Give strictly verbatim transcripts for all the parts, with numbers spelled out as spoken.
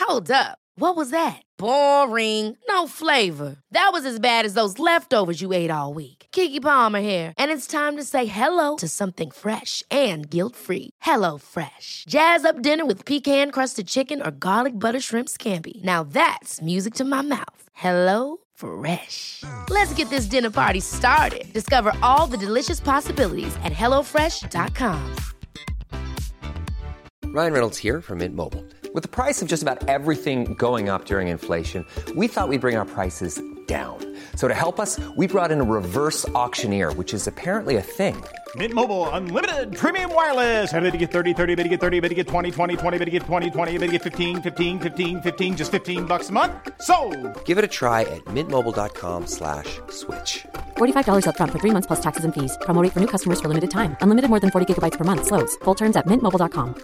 Hold up. What was that? Boring. No flavor. That was as bad as those leftovers you ate all week. Keke Palmer here, and it's time to say hello to something fresh and guilt-free. Hello Fresh. Jazz up dinner with pecan-crusted chicken or garlic butter shrimp scampi. Now that's music to my mouth. Hello Fresh. Let's get this dinner party started. Discover all the delicious possibilities at hello fresh dot com. Ryan Reynolds here from Mint Mobile. With the price of just about everything going up during inflation, we thought we'd bring our prices down. So to help us, we brought in a reverse auctioneer, which is apparently a thing. Mint Mobile Unlimited Premium Wireless. How to get thirty, thirty, how to get thirty, how to get twenty, twenty, twenty, how to get twenty, twenty, how to get fifteen, fifteen, fifteen, fifteen, just fifteen bucks a month? Sold! Give it a try at mintmobile.com slash switch. forty-five dollars up front for three months plus taxes and fees. Promo rate for new customers for limited time. Unlimited more than forty gigabytes per month. Slows full terms at mint mobile dot com.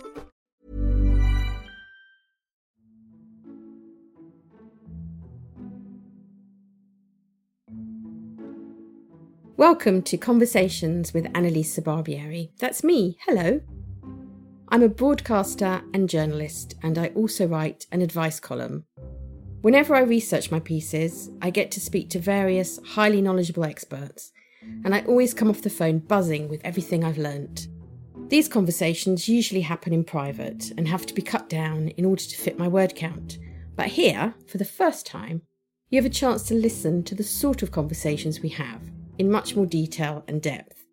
Welcome to Conversations with Annalisa Barbieri. That's me. Hello. I'm a broadcaster and journalist, and I also write an advice column. Whenever I research my pieces, I get to speak to various highly knowledgeable experts, and I always come off the phone buzzing with everything I've learnt. These conversations usually happen in private and have to be cut down in order to fit my word count. But here, for the first time, you have a chance to listen to the sort of conversations we have, in much more detail and depth.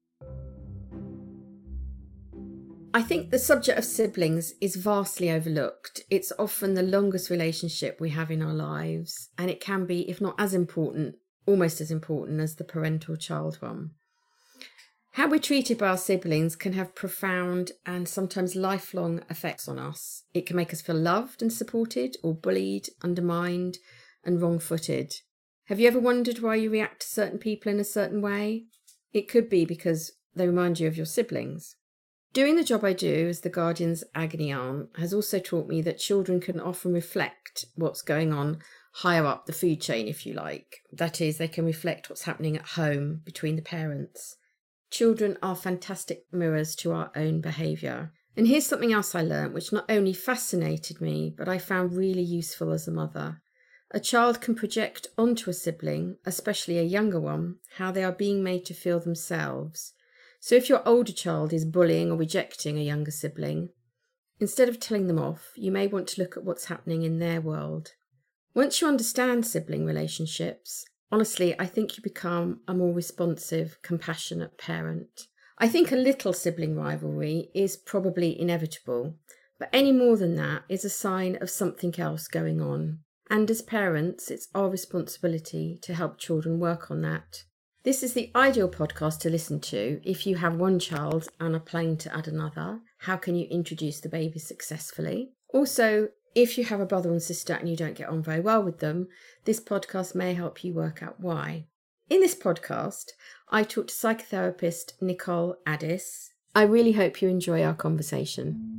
I think the subject of siblings is vastly overlooked. It's often the longest relationship we have in our lives, and it can be, if not as important, almost as important as the parental-child one. How we're treated by our siblings can have profound and sometimes lifelong effects on us. It can make us feel loved and supported, or bullied, undermined, and wrong-footed. Have you ever wondered why you react to certain people in a certain way? It could be because they remind you of your siblings. Doing the job I do as the Guardian's agony aunt has also taught me that children can often reflect what's going on higher up the food chain, if you like. That is, they can reflect what's happening at home between the parents. Children are fantastic mirrors to our own behaviour. And here's something else I learnt, which not only fascinated me, but I found really useful as a mother. A child can project onto a sibling, especially a younger one, how they are being made to feel themselves. So if your older child is bullying or rejecting a younger sibling, instead of telling them off, you may want to look at what's happening in their world. Once you understand sibling relationships, honestly, I think you become a more responsive, compassionate parent. I think a little sibling rivalry is probably inevitable, but any more than that is a sign of something else going on. And as parents, it's our responsibility to help children work on that. This is the ideal podcast to listen to if you have one child and are planning to add another. How can you introduce the baby successfully? Also, if you have a brother and sister and you don't get on very well with them, this podcast may help you work out why. In this podcast, I talked to psychotherapist Nicole Addis. I really hope you enjoy our conversation.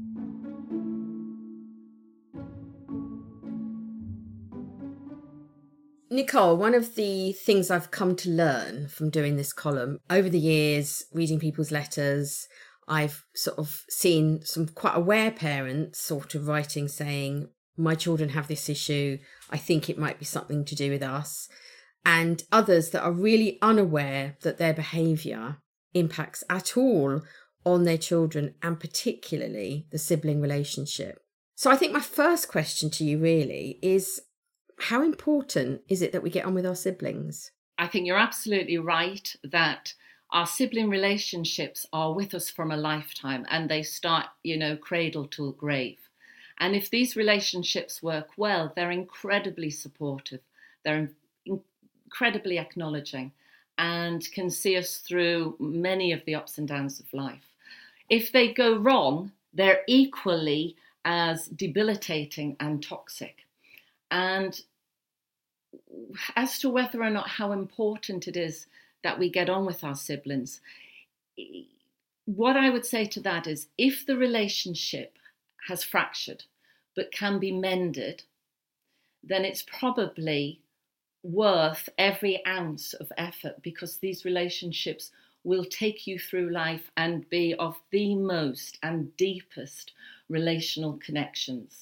Nicole, one of the things I've come to learn from doing this column over the years, reading people's letters, I've sort of seen some quite aware parents sort of writing saying, my children have this issue, I think it might be something to do with us. And others that are really unaware that their behaviour impacts at all on their children and particularly the sibling relationship. So I think my first question to you really is, how important is it that we get on with our siblings? I think you're absolutely right that our sibling relationships are with us from a lifetime and they start, you know, cradle to grave. And if these relationships work well, they're incredibly supportive, they're incredibly acknowledging and can see us through many of the ups and downs of life. If they go wrong, they're equally as debilitating and toxic. And as to whether or not how important it is that we get on with our siblings, what I would say to that is if the relationship has fractured but can be mended, then it's probably worth every ounce of effort because these relationships will take you through life and be of the most and deepest relational connections.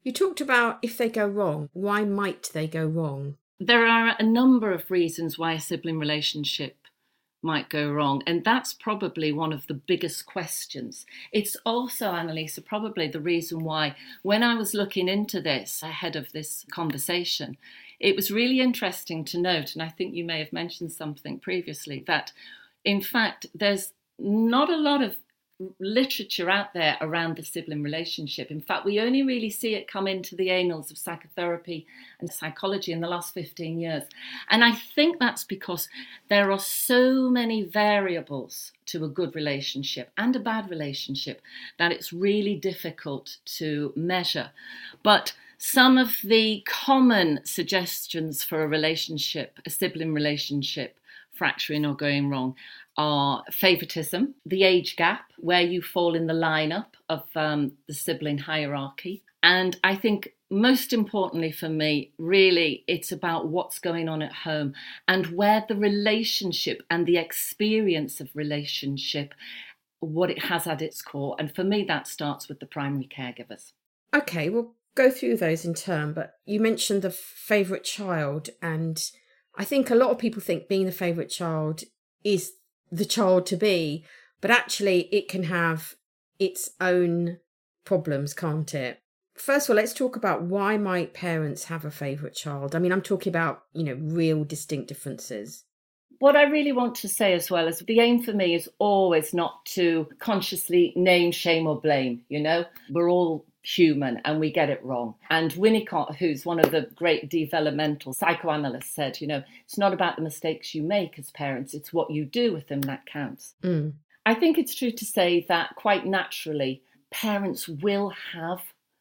You talked about if they go wrong. Why might they go wrong? There are a number of reasons why a sibling relationship might go wrong, and that's probably one of the biggest questions. It's also, Annalisa, probably the reason why when I was looking into this ahead of this conversation, it was really interesting to note, and I think you may have mentioned something previously, that in fact there's not a lot of literature out there around the sibling relationship. In fact, we only really see it come into the annals of psychotherapy and psychology in the last fifteen years. And I think that's because there are so many variables to a good relationship and a bad relationship that it's really difficult to measure. But some of the common suggestions for a relationship, a sibling relationship, fracturing or going wrong, are favoritism, the age gap, where you fall in the lineup of um, the sibling hierarchy. And I think most importantly for me, really, it's about what's going on at home and where the relationship and the experience of relationship, what it has at its core. And for me, that starts with the primary caregivers. Okay, we'll go through those in turn, but you mentioned the favourite child, and I think a lot of people think being the favourite child is the child to be, but actually it can have its own problems, can't it? First of all, let's talk about why might parents have a favourite child. I mean, I'm talking about, you know, real distinct differences. What I really want to say as well is the aim for me is always not to consciously name, shame or blame, you know. We're all human and we get it wrong. And Winnicott, who's one of the great developmental psychoanalysts, said, you know, it's not about the mistakes you make as parents, it's what you do with them that counts. Mm. I think it's true to say that quite naturally, parents will have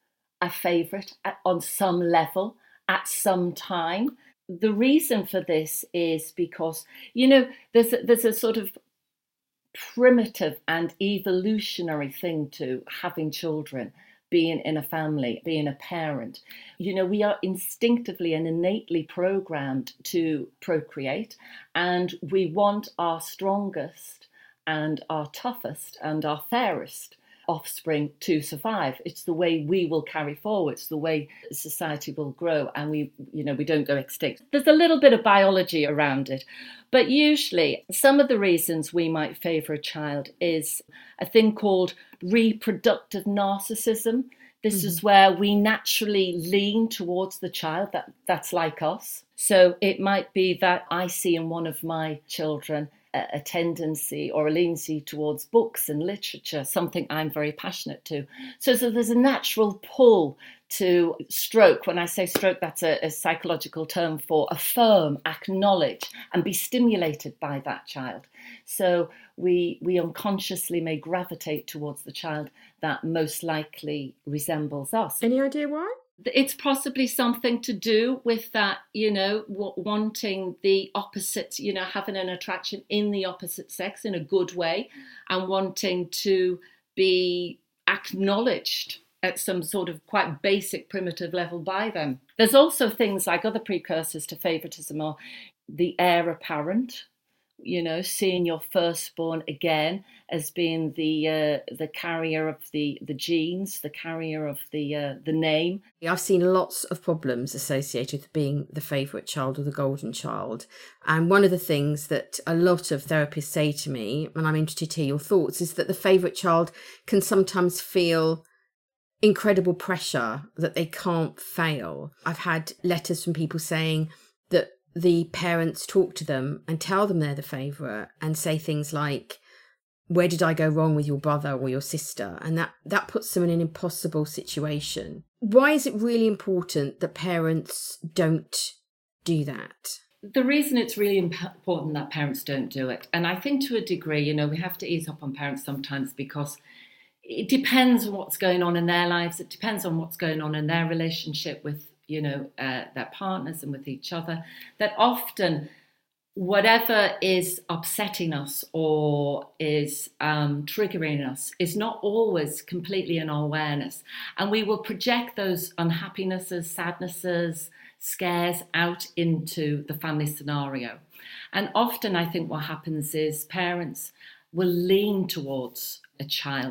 a favourite on some level at some time. The reason for this is because, you know, there's a, there's a sort of primitive and evolutionary thing to having children, being in a family, being a parent. You know, we are instinctively and innately programmed to procreate, and we want our strongest and our toughest and our fairest offspring to survive. It's the way we will carry forward. It's the way society will grow, and we, you know, we don't go extinct. There's a little bit of biology around it, but usually some of the reasons we might favour a child is a thing called reproductive narcissism. This mm-hmm. is where we naturally lean towards the child that, that's like us. So it might be that I see in one of my children a tendency or a leniency towards books and literature, something I'm very passionate to. So, so there's a natural pull to stroke. When I say stroke, that's a, a psychological term for affirm, acknowledge, and be stimulated by that child. So we we unconsciously may gravitate towards the child that most likely resembles us. Any idea why? It's possibly something to do with that, you know, wanting the opposite, you know, having an attraction in the opposite sex in a good way and wanting to be acknowledged at some sort of quite basic primitive level by them. There's also things like other precursors to favoritism are the heir apparent, you know, seeing your firstborn again as being the uh, the carrier of the, the genes, the carrier of the uh, the name. I've seen lots of problems associated with being the favourite child or the golden child. And one of the things that a lot of therapists say to me, and I'm interested to hear your thoughts, is that the favourite child can sometimes feel incredible pressure that they can't fail. I've had letters from people saying that the parents talk to them and tell them they're the favourite and say things like, where did I go wrong with your brother or your sister? And that, that puts them in an impossible situation. Why is it really important that parents don't do that? The reason it's really important that parents don't do it, and I think to a degree, you know, we have to ease up on parents sometimes because it depends on what's going on in their lives. It depends on what's going on in their relationship with, you know, uh, their partners and with each other, that often whatever is upsetting us or is um, triggering us is not always completely in our awareness. And we will project those unhappinesses, sadnesses, scares out into the family scenario. And often I think what happens is parents will lean towards a child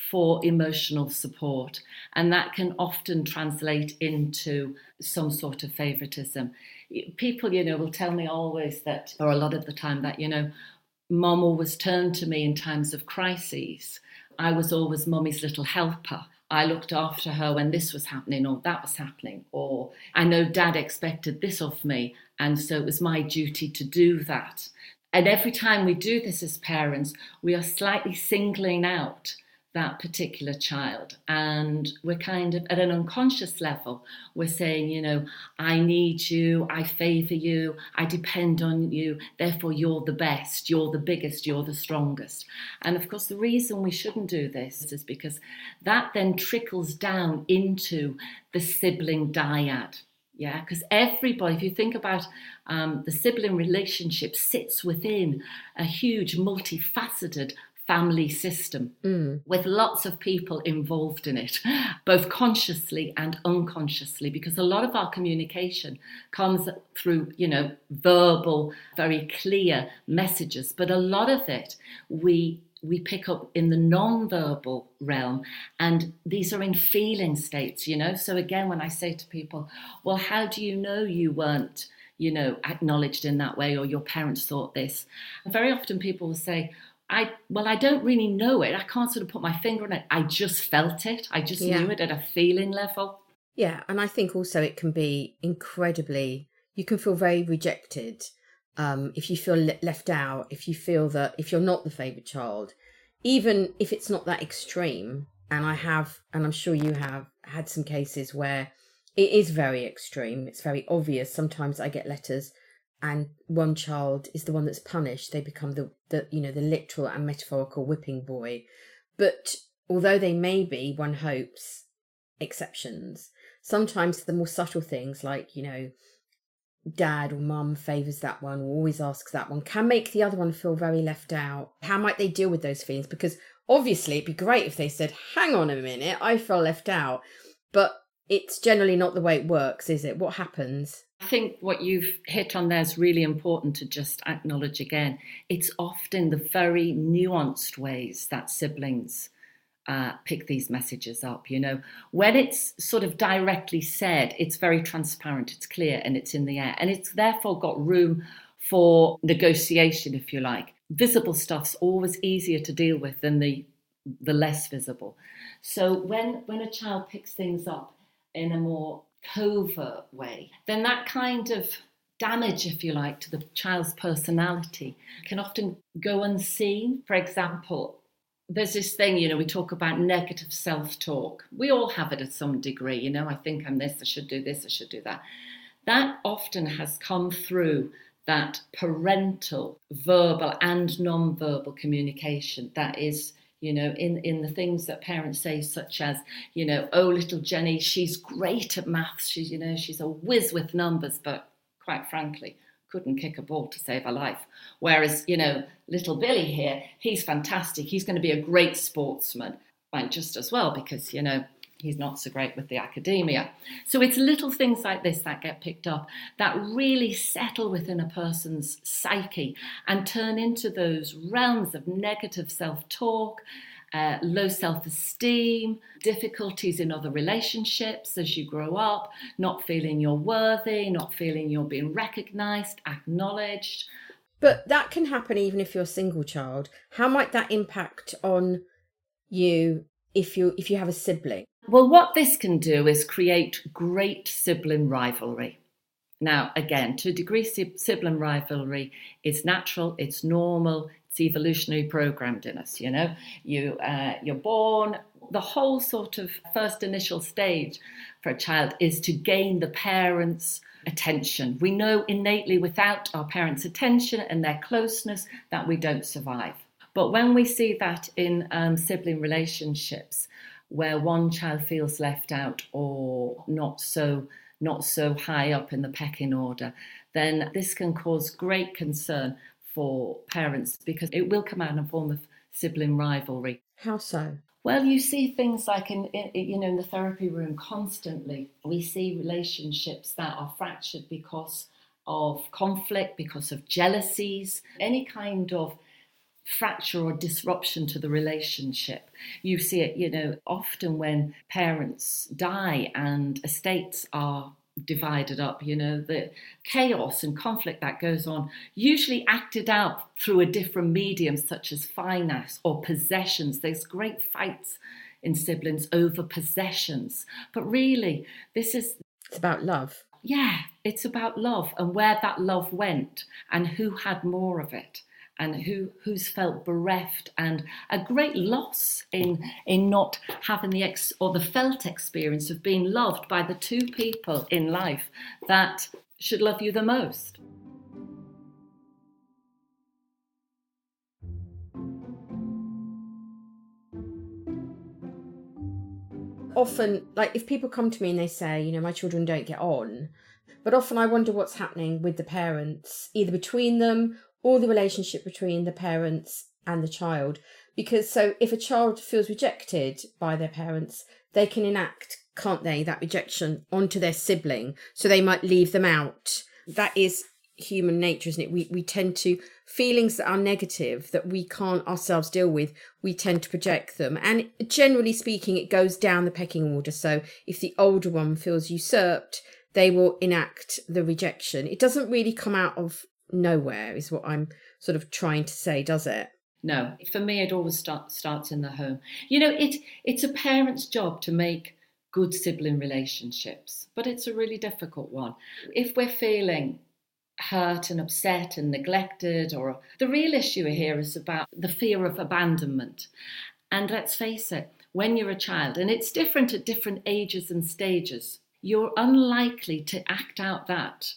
for emotional support. And that can often translate into some sort of favoritism. People, you know, will tell me always that, or a lot of the time, that, you know, mum always turned to me in times of crises. I was always mummy's little helper. I looked after her when this was happening or that was happening. Or I know dad expected this of me, and so it was my duty to do that. And every time we do this as parents, we are slightly singling out that particular child. And we're kind of, at an unconscious level, we're saying, you know, I need you, I favour you, I depend on you, therefore you're the best, you're the biggest, you're the strongest. And of course, the reason we shouldn't do this is because that then trickles down into the sibling dyad. Yeah, because everybody, if you think about um, the sibling relationship, sits within a huge, multifaceted family system mm. with lots of people involved in it, both consciously and unconsciously, because a lot of our communication comes through, you know, verbal, very clear messages, but a lot of it we we pick up in the non-verbal realm, and these are in feeling states, you know. So again, when I say to people, well, how do you know you weren't, you know, acknowledged in that way, or your parents thought this? And very often people will say, I, well, I don't really know it. I can't sort of put my finger on it. I just felt it. I just yeah. knew it at a feeling level. Yeah. And I think also it can be incredibly, you can feel very rejected um, if you feel le- left out, if you feel that if you're not the favourite child, even if it's not that extreme. And I have, and I'm sure you have had some cases where it is very extreme. It's very obvious. Sometimes I get letters and one child is the one that's punished. They become the, the, you know, the literal and metaphorical whipping boy. But although they may be, one hopes, exceptions, sometimes the more subtle things like, you know, dad or mum favours that one or always asks that one can make the other one feel very left out. How might they deal with those feelings? Because obviously it'd be great if they said, hang on a minute, I feel left out. But it's generally not the way it works, is it? What happens? I think what you've hit on there is really important to just acknowledge again. It's often the very nuanced ways that siblings uh, pick these messages up. You know, when it's sort of directly said, it's very transparent, it's clear, and it's in the air. And it's therefore got room for negotiation, if you like. Visible stuff's always easier to deal with than the the less visible. So when when a child picks things up in a more covert way, then that kind of damage, if you like, to the child's personality can often go unseen. For example, there's this thing, you know, we talk about negative self-talk. We all have it at some degree, you know, I think I'm this, I should do this, I should do that. That often has come through that parental, verbal and non-verbal communication that is, you know, in, in the things that parents say, such as, you know, oh, little Jenny, she's great at maths. She's, you know, she's a whiz with numbers, but quite frankly, couldn't kick a ball to save her life. Whereas, you know, little Billy here, he's fantastic. He's going to be a great sportsman, and just as well, because, you know, he's not so great with the academia. So it's little things like this that get picked up that really settle within a person's psyche and turn into those realms of negative self-talk, uh, low self-esteem, difficulties in other relationships as you grow up, not feeling you're worthy, not feeling you're being recognised, acknowledged. But that can happen even if you're a single child. How might that impact on you if you if you have a sibling? Well, what this can do is create great sibling rivalry. Now, again, to a degree, sibling rivalry is natural, it's normal, it's evolutionary programmed in us, you know. You, uh, you're born, the whole sort of first initial stage for a child is to gain the parents' attention. We know innately without our parents' attention and their closeness that we don't survive. But when we see that in um, sibling relationships, where one child feels left out or not so not so high up in the pecking order, then this can cause great concern for parents because it will come out in a form of sibling rivalry. How so? Well, you see things like in, in you know in the therapy room constantly. We see relationships that are fractured because of conflict, because of jealousies, any kind of fracture or disruption to the relationship. You see it, you know, often when parents die and estates are divided up, you know, the chaos and conflict that goes on, usually acted out through a different medium, such as finance or possessions. There's great fights in siblings over possessions. But really, this is... It's about love. Yeah, it's about love and where that love went and who had more of it. And who who's felt bereft, and a great loss in in not having the ex or the felt experience of being loved by the two people in life that should love you the most. Often, like if people come to me and they say, you know, my children don't get on, but often I wonder what's happening with the parents, either between them or the relationship between the parents and the child. Because so if a child feels rejected by their parents, they can enact, can't they, that rejection onto their sibling. So they might leave them out. That is human nature, isn't it? We we tend to, feelings that are negative, that we can't ourselves deal with, we tend to project them. And generally speaking, it goes down the pecking order. So if the older one feels usurped, they will enact the rejection. It doesn't really come out of nowhere, is what I'm sort of trying to say, does it? No, for me, it always start, starts in the home. You know, it it's a parent's job to make good sibling relationships, but it's a really difficult one. If we're feeling hurt and upset and neglected, or the real issue here is about the fear of abandonment. And let's face it, when you're a child, and it's different at different ages and stages, you're unlikely to act out that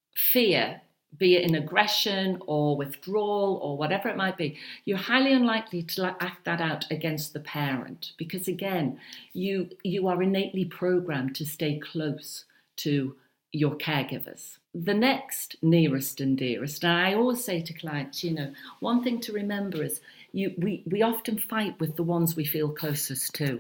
fear, be it in aggression or withdrawal or whatever it might be. You're highly unlikely to act that out against the parent because, again, you you are innately programmed to stay close to your caregivers. The next nearest and dearest, and I always say to clients, you know, one thing to remember is you we, we often fight with the ones we feel closest to,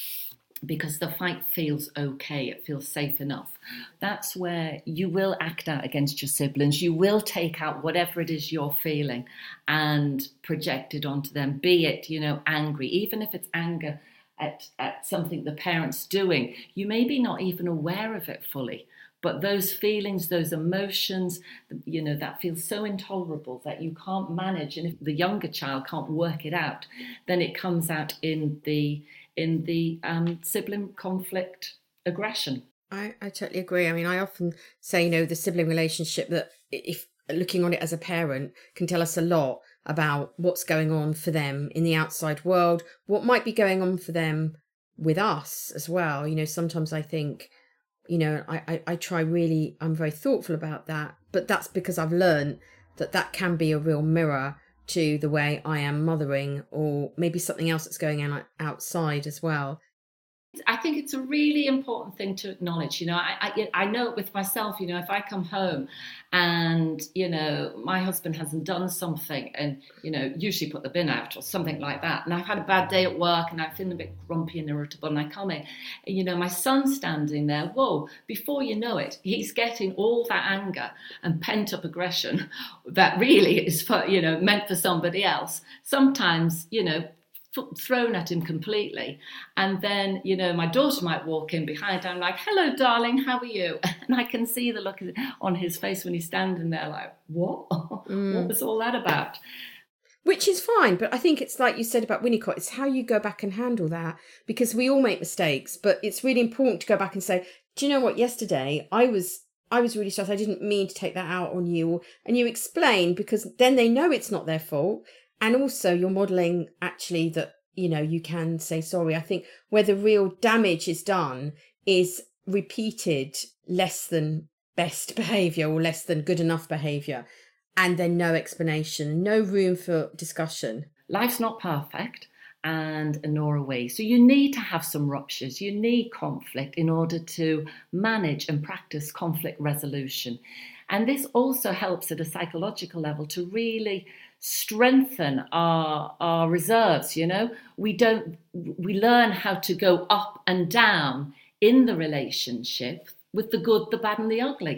because the fight feels okay, it feels safe enough. That's where you will act out against your siblings. You will take out whatever it is you're feeling and project it onto them, be it, you know, angry, even if it's anger at, at something the parent's doing. You may be not even aware of it fully, but those feelings, those emotions, you know, that feels so intolerable that you can't manage. And if the younger child can't work it out, then it comes out in the in the um, sibling conflict aggression. I, I totally agree. I mean, I often say, you know, the sibling relationship, that if looking on it as a parent, can tell us a lot about what's going on for them in the outside world, what might be going on for them with us as well. You know, sometimes I think, you know, I, I, I try really, I'm very thoughtful about that, but that's because I've learned that that can be a real mirror to the way I am mothering, or maybe something else that's going on outside as well. I think it's a really important thing to acknowledge. You know, I, I I know it with myself. You know, if I come home and, you know, my husband hasn't done something, and, you know, usually put the bin out or something like that, and I've had a bad day at work and I'm feeling a bit grumpy and irritable, and I come in, and, you know, my son's standing there. Whoa! Before you know it, he's getting all that anger and pent up aggression that really is for, you know, meant for somebody else. Sometimes, you know, thrown at him completely. And then, you know, my daughter might walk in behind. I'm like, hello, darling, how are you? And I can see the look on his face when he's standing there like, what? Mm. What was all that about? Which is fine. But I think it's like you said about Winnicott, it's how you go back and handle that, because we all make mistakes. But it's really important to go back and say, do you know what? Yesterday, I was I was really stressed. I didn't mean to take that out on you. And you explain, because then they know it's not their fault. And also you're modelling actually that, you know, you can say sorry. I think where the real damage is done is repeated less than best behaviour or less than good enough behaviour, and then no explanation, no room for discussion. Life's not perfect, and nor are we. So you need to have some ruptures. You need conflict in order to manage and practice conflict resolution. And this also helps at a psychological level to really strengthen our our reserves. You know, we don't we learn how to go up and down in the relationship with the good, the bad and the ugly.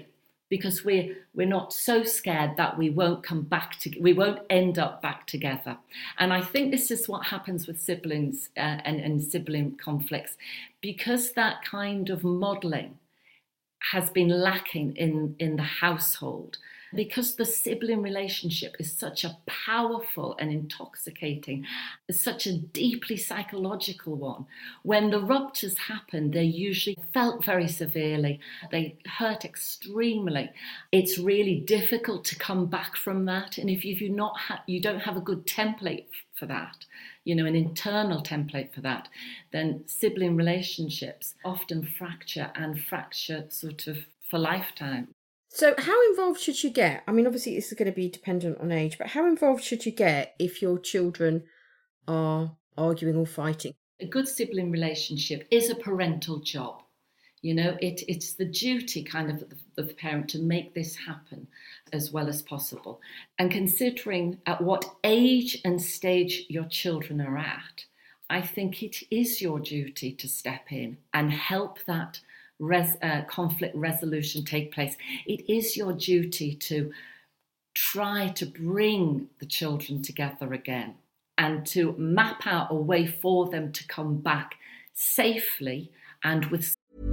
because we're we're not so scared that we won't come back to we won't end up back together. And I think this is what happens with siblings uh, and, and sibling conflicts, because that kind of modelling has been lacking in, in the household, because the sibling relationship is such a powerful and intoxicating, such a deeply psychological one. When the ruptures happen, they usually felt very severely. They hurt extremely. It's really difficult to come back from that. And if you do not ha- you don't have a good template for that, you know, an internal template for that, then sibling relationships often fracture and fracture sort of for lifetime. So how involved should you get? I mean, obviously this is going to be dependent on age, but how involved should you get if your children are arguing or fighting? A good sibling relationship is a parental job. You know, it, it's the duty kind of of the, the parent to make this happen as well as possible. And considering at what age and stage your children are at, I think it is your duty to step in and help that Res, uh, conflict resolution take place. It is your duty to try to bring the children together again and to map out a way for them to come back safely and with.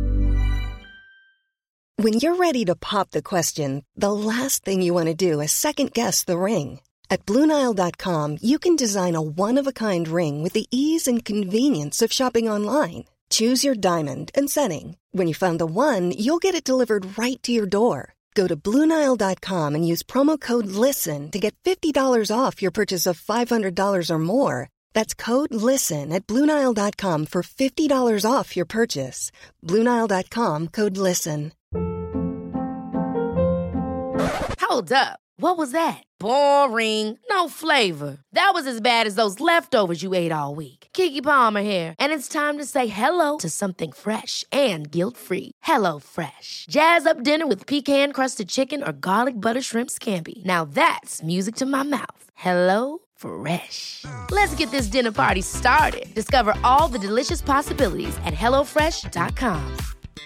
When you're ready to pop the question, the last thing you want to do is second guess the ring. At Blue Nile dot com, you can design a one-of-a-kind ring with the ease and convenience of shopping online. Choose your diamond and setting. When you find the one, you'll get it delivered right to your door. Go to Blue Nile dot com and use promo code LISTEN to get fifty dollars off your purchase of five hundred dollars or more. That's code LISTEN at Blue Nile dot com for fifty dollars off your purchase. Blue Nile dot com, code LISTEN. Hold up. What was that? Boring. No flavor. That was as bad as those leftovers you ate all week. Keke Palmer here, and it's time to say hello to something fresh and guilt-free. Hello Fresh. Jazz up dinner with pecan-crusted chicken or garlic butter shrimp scampi. Now that's music to my mouth. Hello Fresh. Let's get this dinner party started. Discover all the delicious possibilities at hello fresh dot com.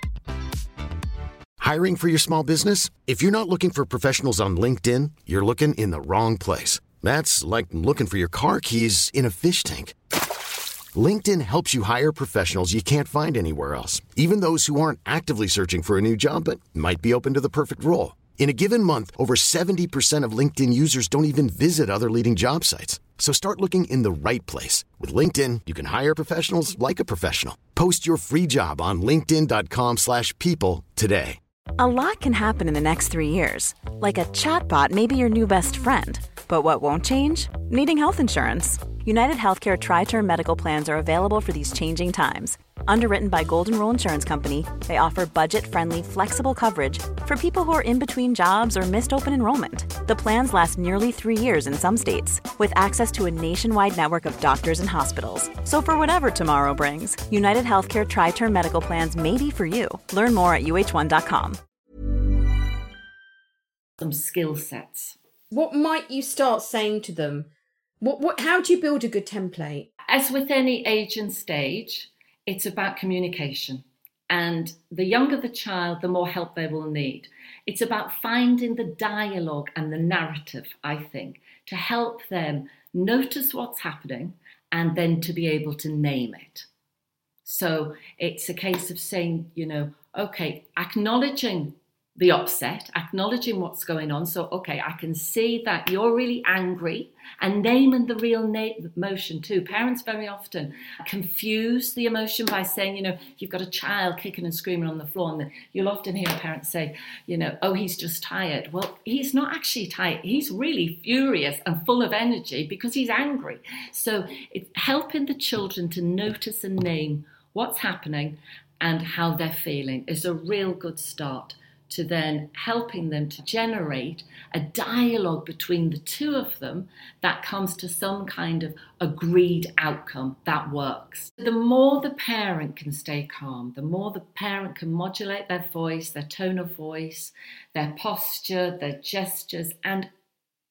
Hiring for your small business? If you're not looking for professionals on LinkedIn, you're looking in the wrong place. That's like looking for your car keys in a fish tank. LinkedIn helps you hire professionals you can't find anywhere else, even those who aren't actively searching for a new job but might be open to the perfect role. In a given month, over seventy percent of LinkedIn users don't even visit other leading job sites. So start looking in the right place. With LinkedIn, you can hire professionals like a professional. Post your free job on linkedin dot com slash people today. A lot can happen in the next three years. Like a chatbot may be your new best friend. But what won't change? Needing health insurance. United Healthcare Tri-Term Medical Plans are available for these changing times. Underwritten by Golden Rule Insurance Company, they offer budget-friendly, flexible coverage for people who are in between jobs or missed open enrollment. The plans last nearly three years in some states, with access to a nationwide network of doctors and hospitals. So for whatever tomorrow brings, United Healthcare Tri-Term Medical Plans may be for you. Learn more at U H one dot com. Some skill sets. What might you start saying to them? What, what, how do you build a good template? As with any age and stage, it's about communication. And the younger the child, the more help they will need. It's about finding the dialogue and the narrative, I think, to help them notice what's happening and then to be able to name it. So it's a case of saying, you know, okay, acknowledging the upset, acknowledging what's going on. So, okay, I can see that you're really angry, and naming the real na- emotion too. Parents very often confuse the emotion by saying, you know, you've got a child kicking and screaming on the floor, and you'll often hear parents say, you know, oh, he's just tired. Well, he's not actually tired. He's really furious and full of energy because he's angry. So it's helping the children to notice and name what's happening and how they're feeling is a real good start to then helping them to generate a dialogue between the two of them that comes to some kind of agreed outcome that works. The more the parent can stay calm, the more the parent can modulate their voice, their tone of voice, their posture, their gestures, and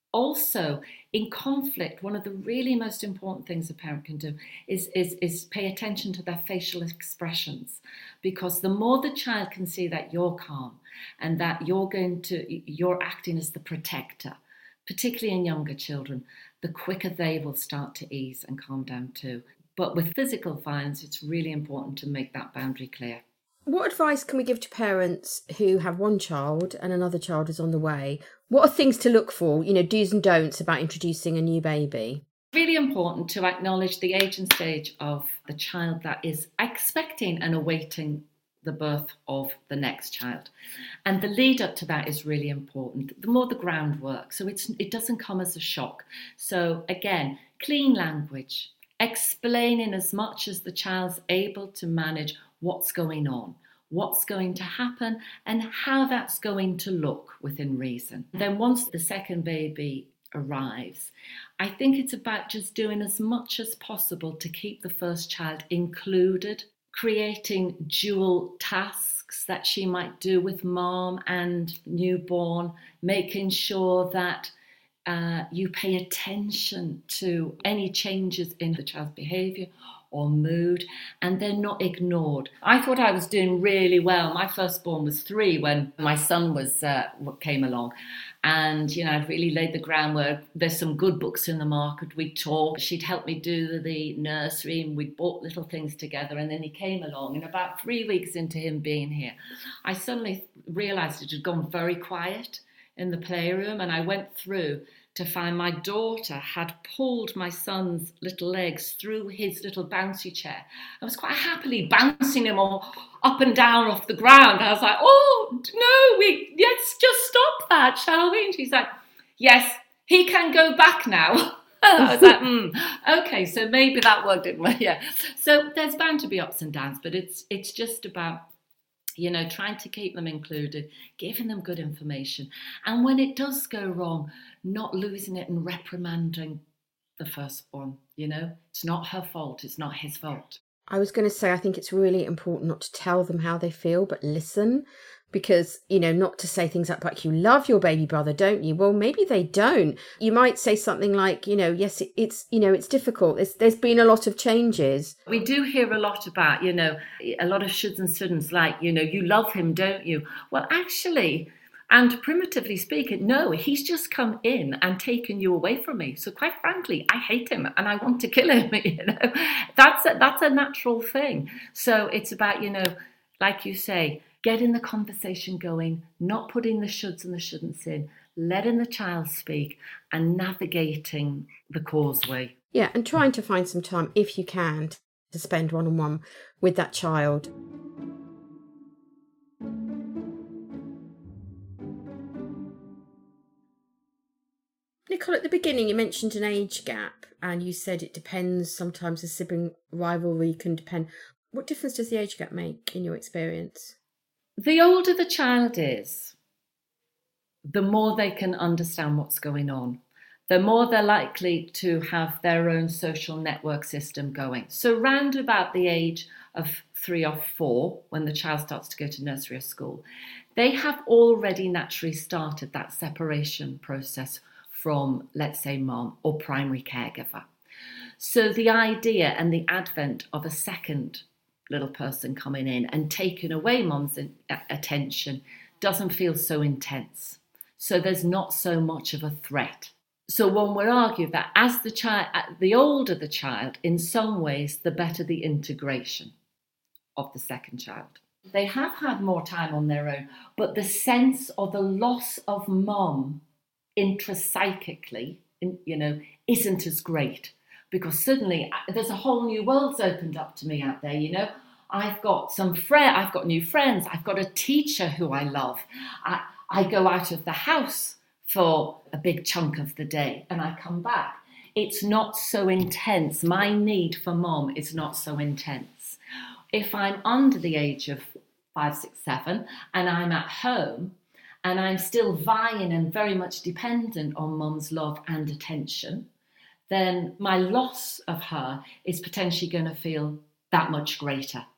Also, in conflict, one of the really most important things a parent can do is, is, is pay attention to their facial expressions, because the more the child can see that you're calm and that you're going to, you're acting as the protector, particularly in younger children, the quicker they will start to ease and calm down too. But with physical violence, it's really important to make that boundary clear. What advice can we give to parents who have one child and another child is on the way? What are things to look for, you know, do's and don'ts about introducing a new baby? Really important to acknowledge the age and stage of the child that is expecting and awaiting the birth of the next child. And the lead up to that is really important. The more the groundwork, so it's it doesn't come as a shock. So again, clean language, explaining as much as the child's able to manage what's going on, what's going to happen, and how that's going to look within reason. Then once the second baby arrives, I think it's about just doing as much as possible to keep the first child included, creating dual tasks that she might do with mom and newborn, making sure that uh, you pay attention to any changes in the child's behaviour or mood, and they're not ignored. I thought I was doing really well. My firstborn was three when my son was uh, came along, and you know I'd really laid the groundwork. There's some good books in the market. We talked. She'd help me do the nursery, and we bought little things together. And then he came along, and about three weeks into him being here, I suddenly realised it had gone very quiet in the playroom, and I went through to find my daughter had pulled my son's little legs through his little bouncy chair. I was quite happily bouncing him all up and down off the ground. I was like, oh, no, we let's just stop that, shall we? And she's like, yes, he can go back now. I was like, mm, okay, so maybe that worked. Yeah. So there's bound to be ups and downs, but it's it's just about, you know, trying to keep them included, giving them good information. And when it does go wrong, not losing it and reprimanding the firstborn, you know. It's not her fault, it's not his fault. I was going to say, I think it's really important not to tell them how they feel, but listen. Because, you know, not to say things like, but you love your baby brother, don't you? Well, maybe they don't. You might say something like, you know, yes, it, it's, you know, it's difficult. There's, there's been a lot of changes. We do hear a lot about, you know, a lot of shoulds and shouldn'ts, like, you know, you love him, don't you? Well, actually, and primitively speaking, no, he's just come in and taken you away from me. So quite frankly, I hate him and I want to kill him, you know. That's a, that's a natural thing. So it's about, you know, like you say, getting the conversation going, not putting the shoulds and the shouldn'ts in, letting the child speak and navigating the causeway. Yeah, and trying to find some time, if you can, to spend one-on-one with that child. Nicole, at the beginning you mentioned an age gap and you said it depends, sometimes a sibling rivalry can depend. What difference does the age gap make in your experience? The older the child is, the more they can understand what's going on, the more they're likely to have their own social network system going. So round about the age of three or four, when the child starts to go to nursery or school, they have already naturally started that separation process from, let's say, mom or primary caregiver. So the idea and the advent of a second little person coming in and taking away mom's attention doesn't feel so intense. So there's not so much of a threat. So one would argue that as the child, the older the child, in some ways, the better the integration of the second child. They have had more time on their own, but the sense or the loss of mom intrapsychically, you know, isn't as great. Because suddenly there's a whole new world's opened up to me out there, you know. I've got some friend, I've got new friends, I've got a teacher who I love. I, I go out of the house for a big chunk of the day and I come back. It's not so intense. My need for mom is not so intense. If I'm under the age of five, six, seven and I'm at home and I'm still vying and very much dependent on mom's love and attention, then my loss of her is potentially going to feel that much greater.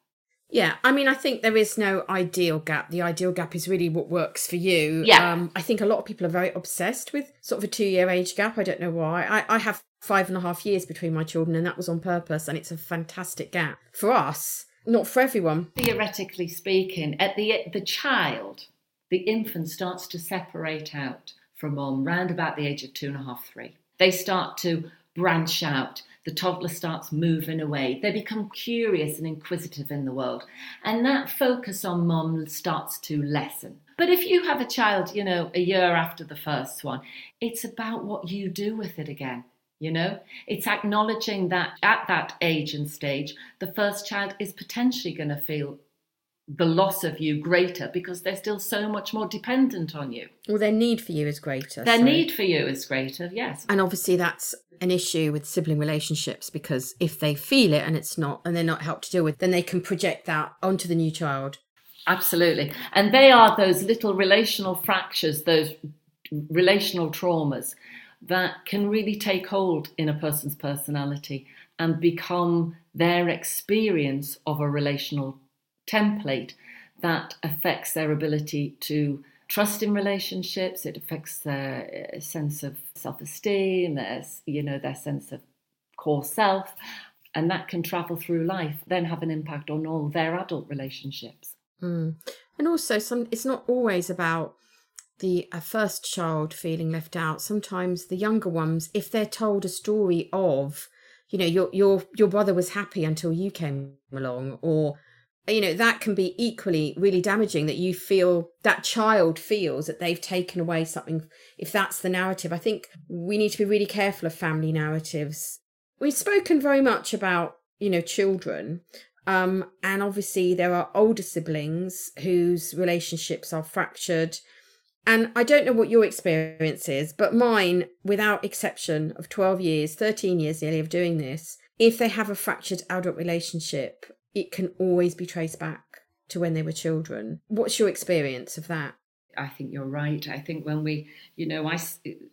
Yeah, I mean, I think there is no ideal gap. The ideal gap is really what works for you. Yeah. Um, I think a lot of people are very obsessed with sort of a two-year age gap. I don't know why. I, I have five and a half years between my children, and that was on purpose, and it's a fantastic gap. For us, not for everyone. Theoretically speaking, at the the child, the infant starts to separate out from mum round about the age of two and a half, three. They start to branch out. The toddler starts moving away. They become curious and inquisitive in the world. And that focus on mum starts to lessen. But if you have a child, you know, a year after the first one, it's about what you do with it again. You know, it's acknowledging that at that age and stage, the first child is potentially going to feel the loss of you greater because they're still so much more dependent on you. Well, their need for you is greater. Their so. need for you is greater, yes. And obviously that's an issue with sibling relationships, because if they feel it and it's not, and they're not helped to deal with, then they can project that onto the new child. Absolutely. And they are those little relational fractures, those relational traumas that can really take hold in a person's personality and become their experience of a relational template that affects their ability to trust in relationships. It affects their sense of self-esteem, their, you know, their sense of core self, and that can travel through life, then have an impact on all their adult relationships. Mm. And also, some it's not always about the uh, first child feeling left out. Sometimes the younger ones, if they're told a story of, you know, your your your brother was happy until you came along, or, you know, that can be equally really damaging, that you feel, that child feels that they've taken away something, if that's the narrative. I think we need to be really careful of family narratives. We've spoken very much about, you know, children, um, and obviously there are older siblings whose relationships are fractured. And I don't know what your experience is, but mine, without exception, of twelve years, thirteen years nearly of doing this, if they have a fractured adult relationship, it can always be traced back to when they were children. What's your experience of that? I think you're right. I think when we, you know, I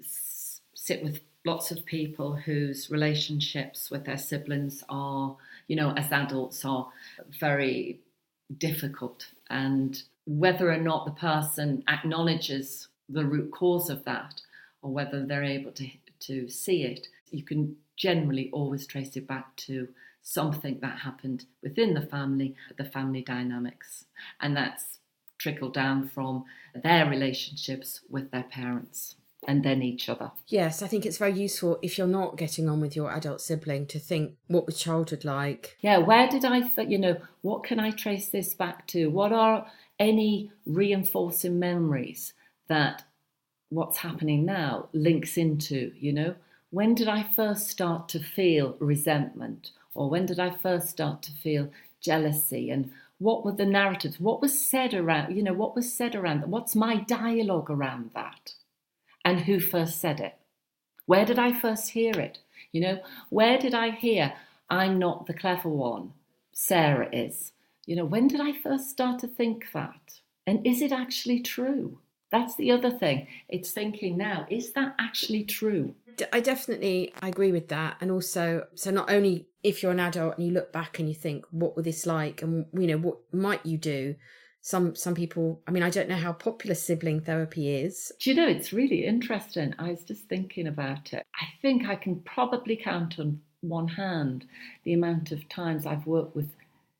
sit with lots of people whose relationships with their siblings are, you know, as adults are very difficult. And whether or not the person acknowledges the root cause of that, or whether they're able to, to see it, you can generally always trace it back to something that happened within the family, the family dynamics. And that's trickled down from their relationships with their parents and then each other. Yes, I think it's very useful, if you're not getting on with your adult sibling, to think, what was childhood like? Yeah, where did I, you know, what can I trace this back to? What are any reinforcing memories that what's happening now links into, you know? When did I first start to feel resentment? Or when did I first start to feel jealousy? And what were the narratives? What was said around, you know, what was said around that? What's my dialogue around that? And who first said it? Where did I first hear it? You know, where did I hear, I'm not the clever one, Sarah is? You know, when did I first start to think that? And is it actually true? That's the other thing. It's thinking now, is that actually true? I definitely I agree with that. And also, so not only if you're an adult and you look back and you think, what was this like? And, you know, what might you do? Some some people, I mean, I don't know how popular sibling therapy is. Do you know, it's really interesting. I was just thinking about it. I think I can probably count on one hand the amount of times I've worked with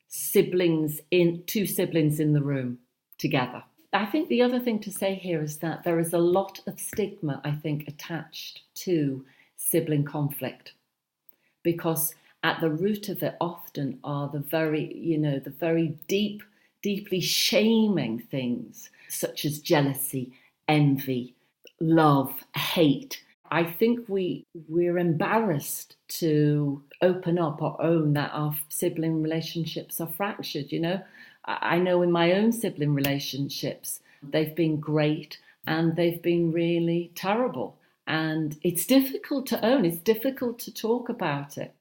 siblings in two siblings in the room together. I think the other thing to say here is that there is a lot of stigma, I think, attached to sibling conflict, because at the root of it often are the very, you know, the very deep, deeply shaming things such as jealousy, envy, love, hate. I think we, we're embarrassed to open up or own that our sibling relationships are fractured, you know. I know in my own sibling relationships, they've been great and they've been really terrible. And it's difficult to own, it's difficult to talk about it.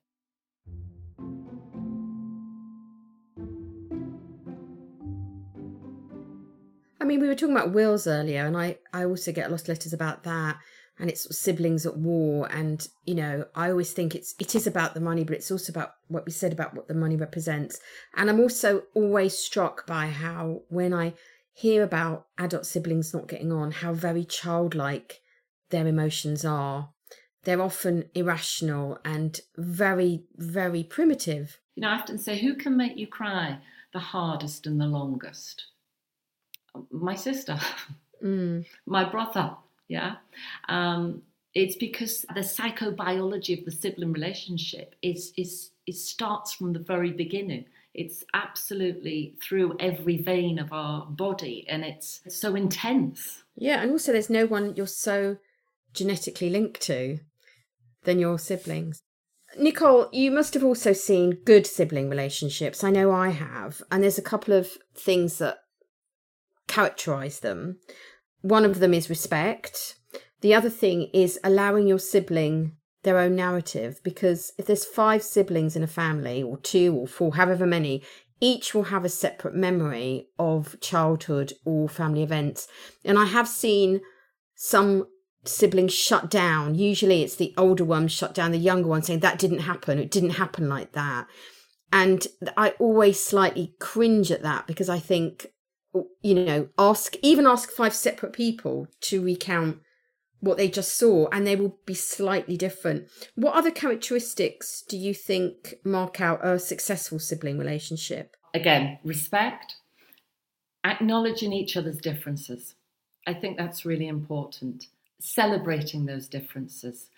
I mean, we were talking about wills earlier, and I, I also get a lot of letters about that. and it's siblings at war. And, you know, I always think it's it is about the money, but it's also about what we said about what the money represents. And I'm also always struck by how, when I hear about adult siblings not getting on, how very childlike their emotions are. They're often irrational and very, very primitive. You know, I often say, who can make you cry the hardest and the longest? My sister, mm. my brother, yeah. Um, it's because the psychobiology of the sibling relationship is, is it starts from the very beginning. It's absolutely through every vein of our body, and it's so intense. Yeah, and also there's no one you're so genetically linked to than your siblings. Nicole, you must have also seen good sibling relationships. I know I have. And there's a couple of things that characterize them. One of them is respect. The other thing is allowing your sibling their own narrative, because if there's five siblings in a family, or two or four, however many, each will have a separate memory of childhood or family events. And I have seen some siblings shut down. Usually it's the older one shut down the younger one, saying that didn't happen, it didn't happen like that. And I always slightly cringe at that, because I think, you know, ask even ask five separate people to recount what they just saw, and they will be slightly different. What other characteristics do you think mark out a successful sibling relationship? Again, respect, acknowledging each other's differences. I think that's really important. Celebrating those differences.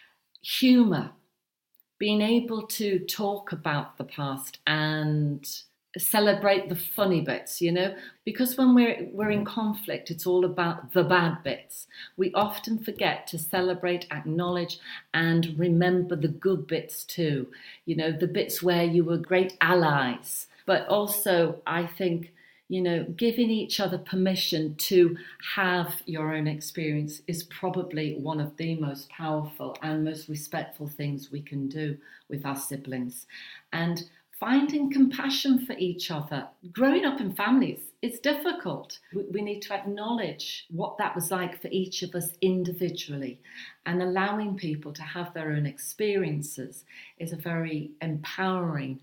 Humour, being able to talk about the past and celebrate the funny bits, you know, because when we're we're in conflict, it's all about the bad bits. We often forget to celebrate, acknowledge, and remember the good bits too, you know, the bits where you were great allies. But also, I think, you know, giving each other permission to have your own experience is probably one of the most powerful and most respectful things we can do with our siblings. And finding compassion for each other. Growing up in families, it's difficult. We need to acknowledge what that was like for each of us individually, and allowing people to have their own experiences is a very empowering,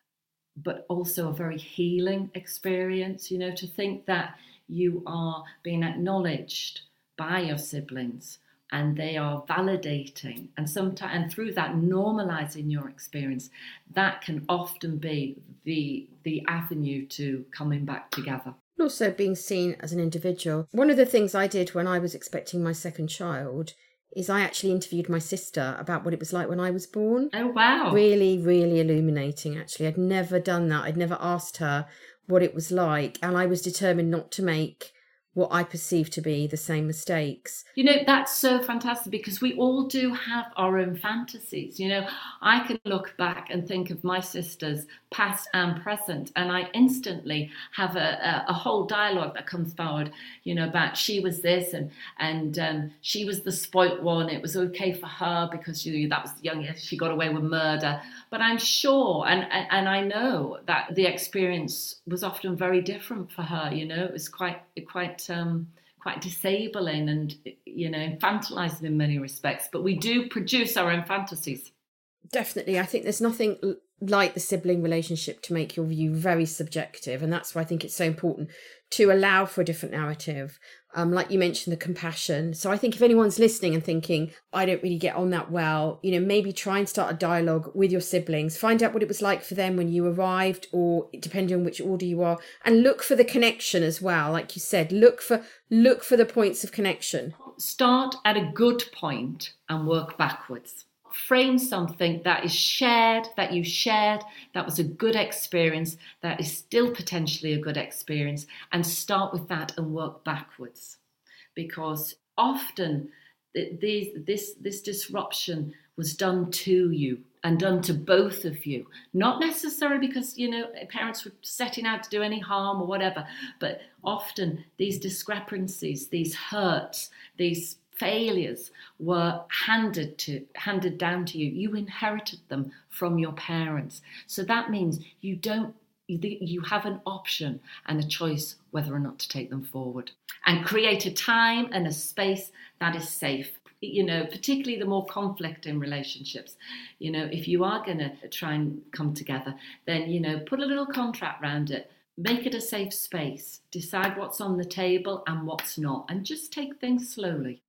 but also a very healing experience. You know, to think that you are being acknowledged by your siblings, and they are validating, and sometimes, and through that normalizing your experience, that can often be the the avenue to coming back together. Also being seen as an individual. One of the things I did when I was expecting my second child is I actually interviewed my sister about what it was like when I was born. Oh, wow. Really, really illuminating, actually. I'd never done that. I'd never asked her what it was like, and I was determined not to make what I perceive to be the same mistakes. You know, that's so fantastic, because we all do have our own fantasies. You know, I can look back and think of my sisters, past and present, and I instantly have a, a, a whole dialogue that comes forward, you know, about she was this and and um, she was the spoilt one. It was okay for her because you know, that was the youngest. She got away with murder. But I'm sure, and, and, and I know that the experience was often very different for her. You know, it was quite quite um, quite disabling and, you know, infantilizing in many respects. But we do produce our own fantasies. Definitely. I think there's nothing like the sibling relationship to make your view very subjective. And that's why I think it's so important to allow for a different narrative. Um, like you mentioned, the compassion. So I think if anyone's listening and thinking, I don't really get on that well, you know, maybe try and start a dialogue with your siblings. Find out what it was like for them when you arrived, or depending on which order you are, and look for the connection as well. Like you said, look for look for the points of connection. Start at a good point and work backwards. Frame something that is shared, that you shared, that was a good experience, that is still potentially a good experience, and start with that and work backwards. Because often these, this, this disruption was done to you and done to both of you. Not necessarily because, you know, parents were setting out to do any harm or whatever, but often these discrepancies, these hurts, these failures were handed to handed down to you. You inherited them from your parents. So that means you don't you have an option and a choice whether or not to take them forward, and create a time and a space that is safe. you know, particularly the more conflict in relationships. You know, if you are going to try and come together, then, you know, put a little contract around it. Make it a safe space. Decide what's on the table and what's not, and just take things slowly.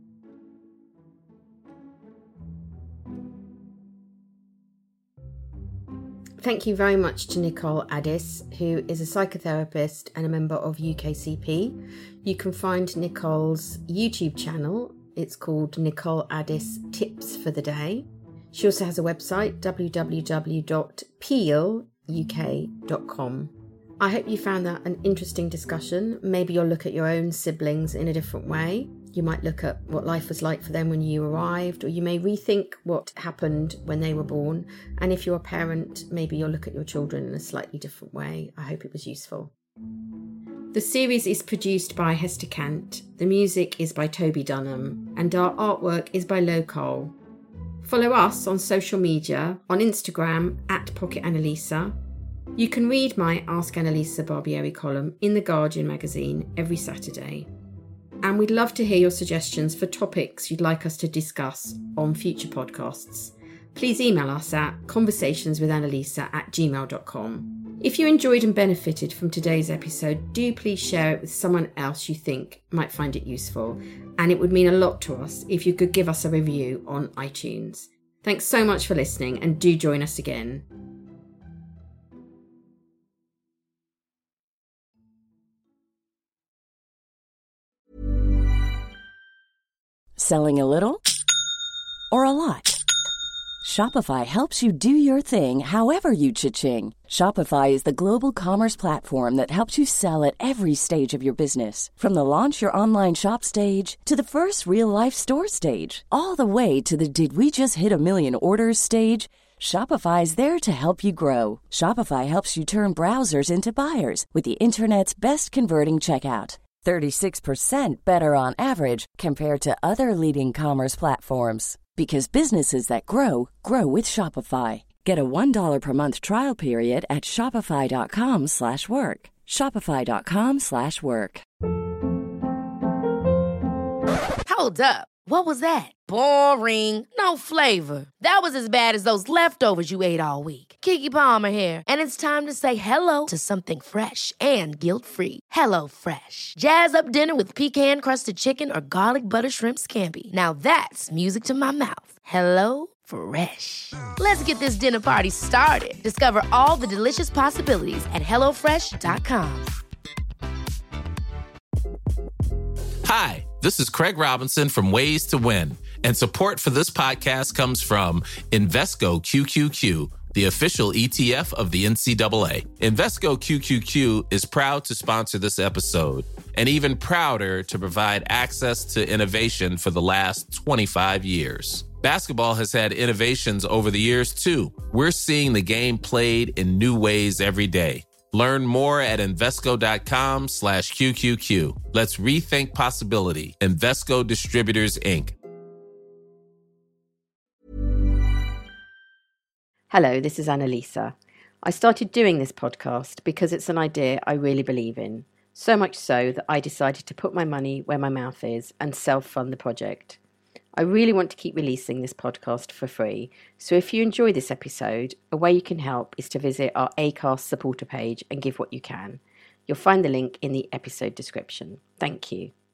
Thank you very much to Nicole Addis, who is a psychotherapist and a member of U K C P. You can find Nicole's YouTube channel. It's called Nicole Addis Tips for the Day. She also has a website, w w w dot peel u k dot com. I hope you found that an interesting discussion. Maybe you'll look at your own siblings in a different way. You might look at what life was like for them when you arrived, or you may rethink what happened when they were born. And if you're a parent, maybe you'll look at your children in a slightly different way. I hope it was useful. The series is produced by Hester Kant, the music is by Toby Dunham, and our artwork is by Lo Cole. Follow us on social media, on Instagram at Pocket Annalisa. You can read my Ask Annalisa Barbieri column in The Guardian magazine every Saturday. And we'd love to hear your suggestions for topics you'd like us to discuss on future podcasts. Please email us at conversationswithannalisa at gmail dot com. If you enjoyed and benefited from today's episode, do please share it with someone else you think might find it useful. And it would mean a lot to us if you could give us a review on iTunes. Thanks so much for listening, and do join us again. Selling a little or a lot? Shopify helps you do your thing however you cha-ching. Shopify is the global commerce platform that helps you sell at every stage of your business. From the launch your online shop stage to the first real-life store stage, all the way to the did we just hit a million orders stage. Shopify is there to help you grow. Shopify helps you turn browsers into buyers with the internet's best converting checkout. thirty-six percent better on average compared to other leading commerce platforms. Because businesses that grow, grow with Shopify. Get a one dollar per month trial period at shopify.com slash work. Shopify.com slash work. Hold up. What was that? Boring. No flavor. That was as bad as those leftovers you ate all week. Keke Palmer here, and it's time to say hello to something fresh and guilt-free. Hello Fresh. Jazz up dinner with pecan-crusted chicken or garlic butter shrimp scampi. Now that's music to my mouth. Hello Fresh. Let's get this dinner party started. Discover all the delicious possibilities at hello fresh dot com. Hi, this is Craig Robinson from Ways to Win, and support for this podcast comes from Invesco Q Q Q, the official E T F of the N C double A. Invesco Q Q Q is proud to sponsor this episode, and even prouder to provide access to innovation for the last twenty-five years. Basketball has had innovations over the years, too. We're seeing the game played in new ways every day. Learn more at Invesco.com slash QQQ. Let's rethink possibility. Invesco Distributors, Incorporated. Hello, this is Annalisa. I started doing this podcast because it's an idea I really believe in. So much so that I decided to put my money where my mouth is and self-fund the project. I really want to keep releasing this podcast for free, so if you enjoy this episode, a way you can help is to visit our Acast supporter page and give what you can. You'll find the link in the episode description. Thank you.